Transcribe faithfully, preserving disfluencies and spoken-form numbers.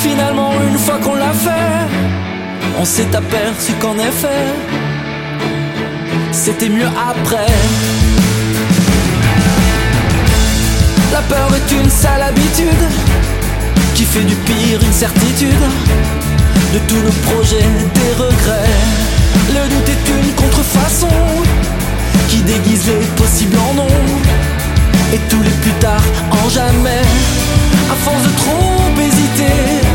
finalement une fois qu'on l'a fait, on s'est aperçu qu'en effet c'était mieux après. La peur est une sale habitude qui fait du pire une certitude. De tous nos projets, des regrets. Le doute est une contrefaçon qui déguise les possibles en non, et tous les plus tard en jamais. À force de trop hésiter,